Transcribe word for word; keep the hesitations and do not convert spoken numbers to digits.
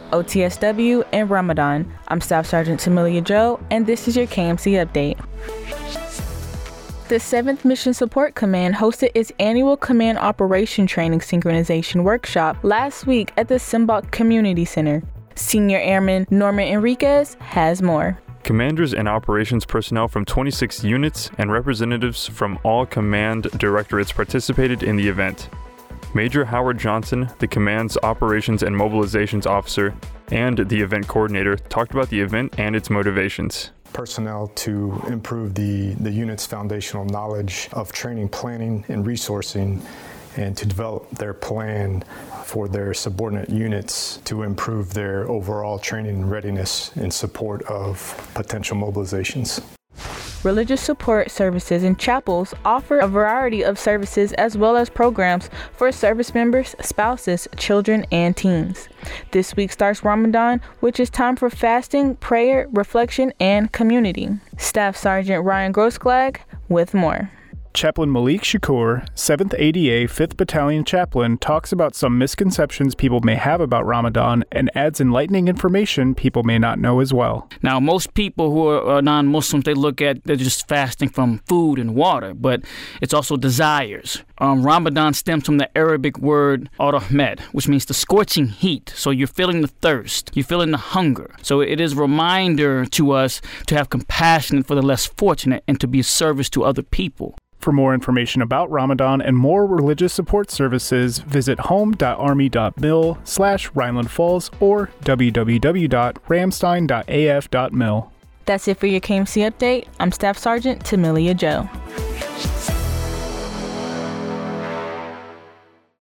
O T S W, and Ramadan. I'm Staff Sergeant Tamilia Joe, and this is your K M C Update. The seventh Mission Support Command hosted its annual Command Operation Training Synchronization Workshop last week at the Simbach Community Center. Senior Airman Norman Enriquez has more. Commanders and operations personnel from twenty-six units and representatives from all command directorates participated in the event. Major Howard Johnson, the command's operations and mobilizations officer, and the event coordinator talked about the event and its motivations. Personnel to improve the, the unit's foundational knowledge of training, planning, and resourcing, and to develop their plan for their subordinate units to improve their overall training readiness in support of potential mobilizations. Religious support services and chapels offer a variety of services as well as programs for service members, spouses, children, and teens. This week starts Ramadan, which is time for fasting, prayer, reflection, and community. Staff Sergeant Ryan Grossklag with more. Chaplain Malik Shakur, seventh A D A fifth Battalion Chaplain, talks about some misconceptions people may have about Ramadan and adds enlightening information people may not know as well. Now, most people who are non-Muslims, they look at, they're just fasting from food and water, but it's also desires. Um, Ramadan stems from the Arabic word ar-rahmed, which means the scorching heat. So you're feeling the thirst, you're feeling the hunger. So it is a reminder to us to have compassion for the less fortunate and to be of service to other people. For more information about Ramadan and more religious support services, visit home.army.mil slash Rhineland Falls or w w w dot ramstein dot a f dot mil. That's it for your K M C Update. I'm Staff Sergeant Tamilia Joe.